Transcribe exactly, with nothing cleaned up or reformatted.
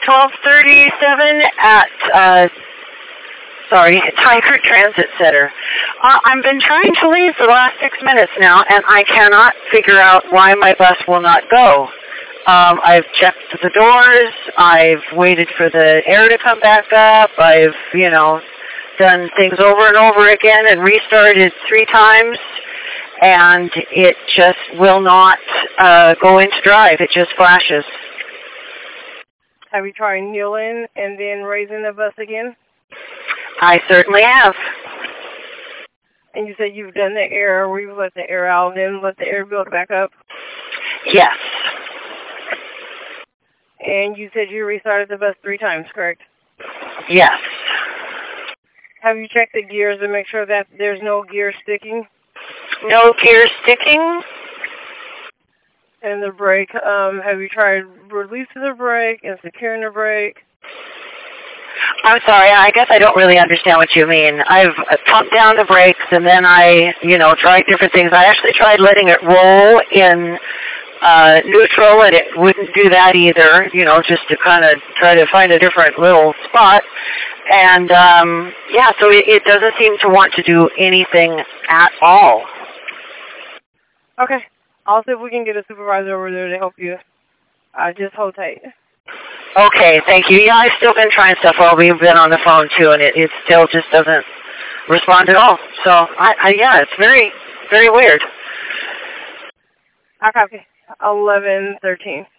twelve thirty-seven at, uh, sorry, Tiger Transit Center. Uh, I've been trying to leave for the last six minutes now, and I cannot figure out why my bus will not go. Um, I've checked the doors. I've waited for the air to come back up. I've, you know, done things over and over again and restarted three times, and it just will not uh, go into drive. It just flashes. Have you tried kneeling and then raising the bus again? I certainly have. And you said you've done the air, where you've let the air out and then let the air build back up? Yes. And you said you restarted the bus three times, correct? Yes. Have you checked the gears to make sure that there's no gear sticking? No gear sticking. And the brake, um, have you tried releasing the brake and securing the brake? I'm sorry, I guess I don't really understand what you mean. I've pumped down the brakes and then I, you know, tried different things. I actually tried letting it roll in uh, neutral, and it wouldn't do that either, you know, just to kind of try to find a different little spot. And, um, yeah, so it, it doesn't seem to want to do anything at all. Okay. I'll see if we can get a supervisor over there to help you. Uh, just hold tight. Okay, thank you. Yeah, I've still been trying stuff while we've been on the phone, too, and it, it still just doesn't respond at all. So, I, I yeah, it's very, very weird. I copy. eleven thirteen.